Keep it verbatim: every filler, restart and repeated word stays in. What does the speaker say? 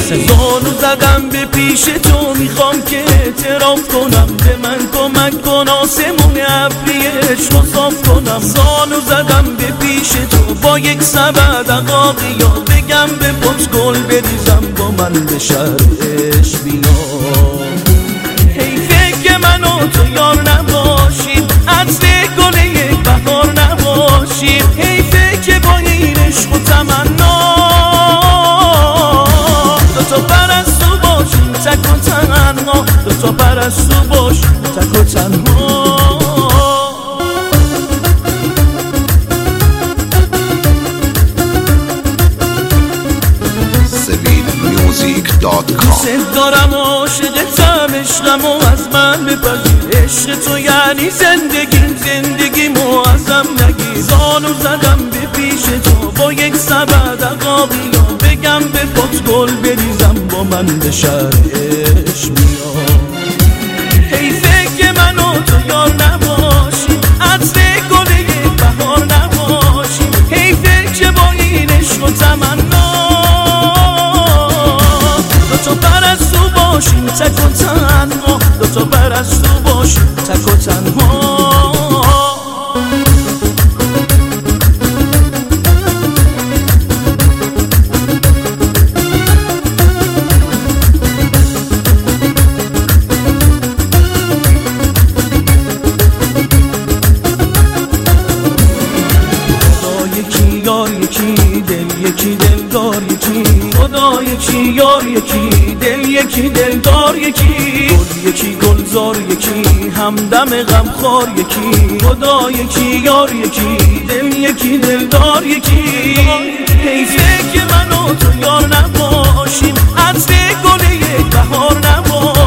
زانو زدم به پیش تو، میخوام که اعتراف کنم، به من کمک کن آسمون ابری عشق رو صاف کنم. زانو زدم به پیش تو با یک سبد عقاقیا، بگم به پت گل بریزم با من به شهر عشق بیا. حیفه که من و تو یار نباشیم، عطر گل یک بهار نباشیم. حیفه که با این عشق و تمنا دوتا پرستو باشیم تک و تنها، دوتا پرستو باشیم تک و تنها. دوست دارم عاشقتم، عشقم و از من بپذیر. عشق تو یعنی زندگی، زندگی معظم نگیر. زانو زدم به پیش تو با یک سبد عقاقیا، بگم به پت گل بریزم با من به شهر عشق بیا. حیفه که من و تو یار نباشیم، عطر گل یک بهار نباشیم. حیفه که با این عشق و تمنا دوتا پرستو باشیم تک و تنها، دوتا پرستو باشیم تک و تنها. یار یکی دل یکی دلدار یکی، خدا یکی یار یکی دل یکی دلدار یکی. گل یکی گلزار یکی، همدم غمخوار یکی، خدا یکی یار یکی دل یکی دلدار یکی. حیفه که من و تو یار نباشیم، عطر گل یک بهار نباشیم.